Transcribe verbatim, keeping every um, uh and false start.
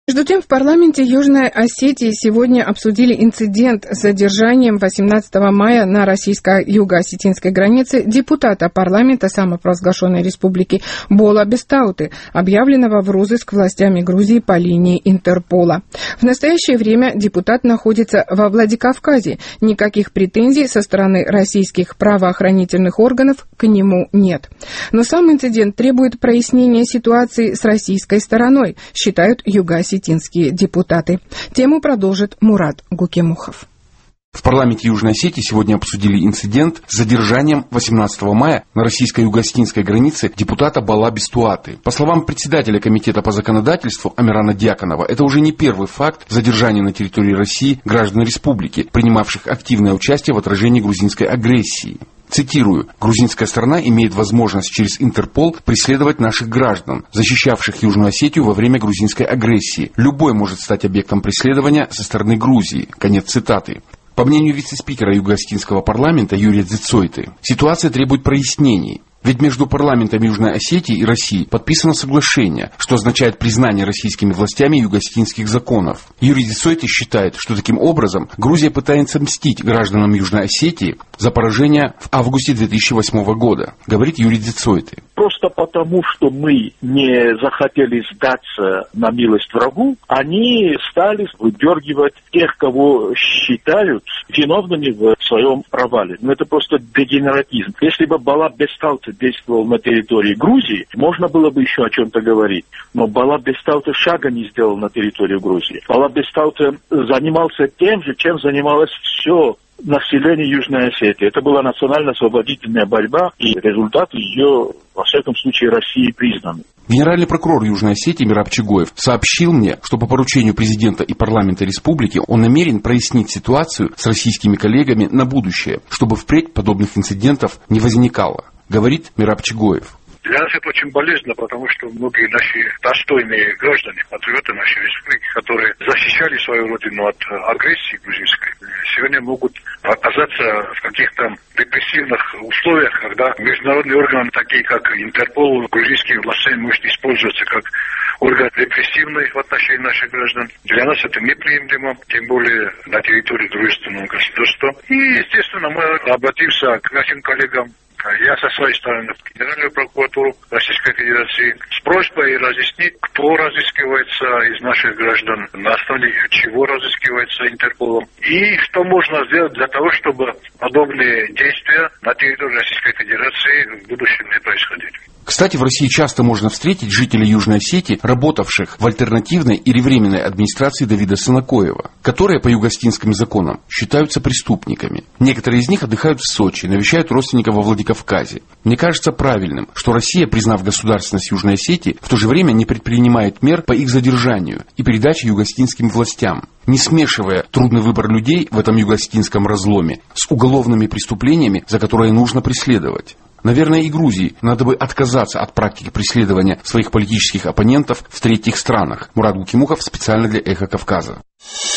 Между тем, в парламенте Южной Осетии сегодня обсудили инцидент с задержанием восемнадцатого мая на российско-юго-осетинской границе депутата парламента самопровозглашенной республики Бола Бестауты, объявленного в розыск властями Грузии по линии Интерпола. В настоящее время депутат находится во Владикавказе. Никаких претензий со стороны российских правоохранительных органов к нему нет. Но сам инцидент требует прояснения ситуации с российской стороной, считают юго-осетинские депутаты. Тему продолжит Мурат Гукемухов. В парламенте Южной Осетии сегодня обсудили инцидент с задержанием восемнадцатого мая на российско-юго-осетинской границе депутата Бола Бестауты. По словам председателя комитета по законодательству Амирана Дьяконова, это уже не первый факт задержания на территории России граждан республики, принимавших активное участие в отражении грузинской агрессии. Цитирую: «Грузинская сторона имеет возможность через Интерпол преследовать наших граждан, защищавших Южную Осетию во время грузинской агрессии. Любой может стать объектом преследования со стороны Грузии». Конец цитаты. По мнению вице-спикера Юго-Осетинского парламента Юрия Дзицойты, ситуация требует прояснений. Ведь между парламентом Южной Осетии и Россией подписано соглашение, что означает признание российскими властями юго-осетинских законов. Юрий Дзицойты считает, что таким образом Грузия пытается мстить гражданам Южной Осетии за поражение в августе две тысячи восьмого года, говорит Юрий Дзицойты. Просто потому, что мы не захотели сдаться на милость врагу, они стали выдергивать тех, кого считают виновными в своем провале. Но это просто дегенератизм. Если бы Бола Бестауты действовал на территории Грузии, можно было бы еще о чем-то говорить. Но Бола Бестауты шага не сделал на территорию Грузии. Бола Бестауты занимался тем же, чем занималось все население Южной Осетии. Это была национально-освободительная борьба, и результат ее, во всяком случае, России признан. Генеральный прокурор Южной Осетии Мираб Чигоев сообщил мне, что по поручению президента и парламента республики он намерен прояснить ситуацию с российскими коллегами на будущее, чтобы впредь подобных инцидентов не возникало, говорит Мираб Чигоев. Для нас это очень болезненно, потому что многие наши достойные граждане, патриоты нашей республики, которые защищали свою родину от агрессии грузинской, сегодня могут оказаться в каких-то репрессивных условиях, когда международные органы, такие как Интерпол, грузинские власти, может использоваться как орган репрессивный в отношении наших граждан. Для нас это неприемлемо, тем более на территории дружественного государства. И, естественно, мы обратимся к нашим коллегам. Я со своей стороны в Генеральную прокуратуру Российской Федерации с просьбой разъяснить, кто разыскивается из наших граждан, на основе чего разыскивается Интерполом, и что можно сделать для того, чтобы подобные действия на территории Российской Федерации в будущем не происходили. Кстати, в России часто можно встретить жителей Южной Осетии, работавших в альтернативной или временной администрации Давида Сынакоева, которые по юго-осетинским законам считаются преступниками. Некоторые из них отдыхают в Сочи, навещают родственников во Владикавказе. Мне кажется правильным, что Россия, признав государственность Южной Осетии, в то же время не предпринимает мер по их задержанию и передаче юго-осетинским властям, не смешивая трудный выбор людей в этом юго-осетинском разломе с уголовными преступлениями, за которые нужно преследовать. Наверное, и Грузии надо бы отказаться от практики преследования своих политических оппонентов в третьих странах. Мурат Гукемухов специально для Эхо Кавказа.